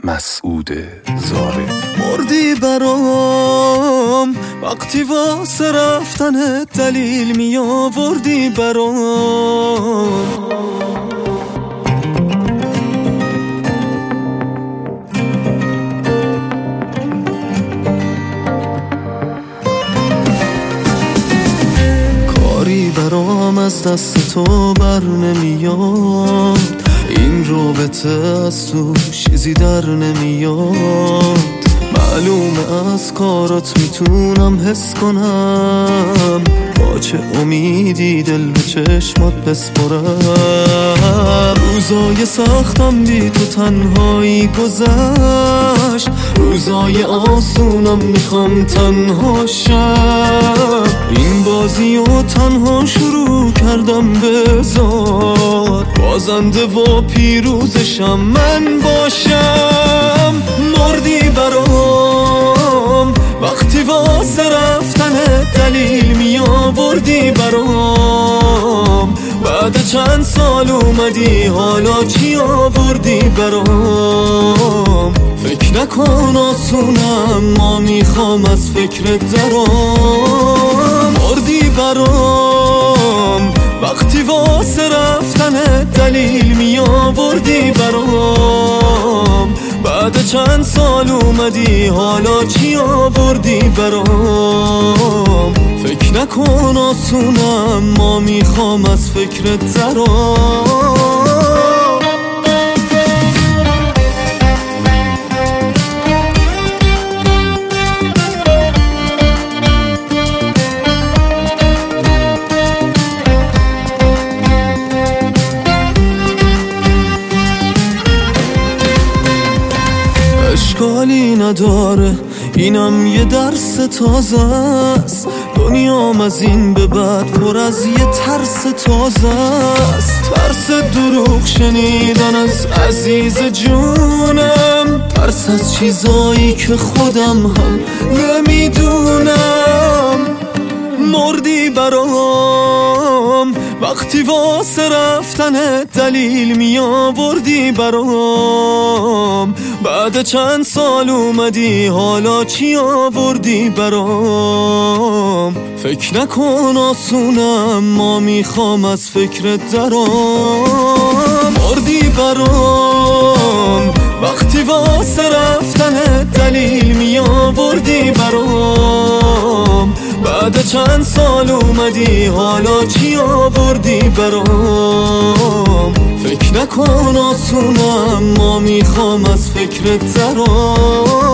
مسعود زاره. مردی برام وقتی واسه رفتن دلیل می آوردی برام. کاری برام از دست تو بر نمیاد، این رابطه از تو چیزی در نمیاد. معلومه از کارات میتونم حس کنم، با چه امیدی دل به چشمات بسپرم. روزای سختم بی تو تنهایی گذشت، روزای آسونم میخوام تنها شم. این بازی و تنها شروع کردم، بذار بازنده و پیروزشم من باشم. مردی برام وقتی واسه رفتن دلیل می آوردی برام. بعد چند سال اومدی حالا چی آوردی برام. فکر نکن آسونم، ما میخوام از فکرت درام. مردی برام وقتی واسه رفتن دلیل می آوردی برام. بعد چند سال اومدی حالا چی آوردی برام. فکر نکن آسونم، ما میخوام از فکرت درام. اشکالی نداره، اینم یه درس تازه است. دنیام از این به بعد پر از یه ترس تازه است. ترس دروغ شنیدن از عزیز جونم، ترس از چیزایی که خودم هم نمیدونم. مردی برام وقتی واسه رفتن دلیل می آوردی برام. بعد چند سال اومدی حالا چی آوردی برام. فکر نکن آسونم، ما میخوام از فکرت درام. مردی برام وقتی واسه رفتن دلیل می آوردی برام. بعد چند سال اومدی حالا چی آوردی برام. فکر نکن آسونم، ما میخوام از فکرت درام.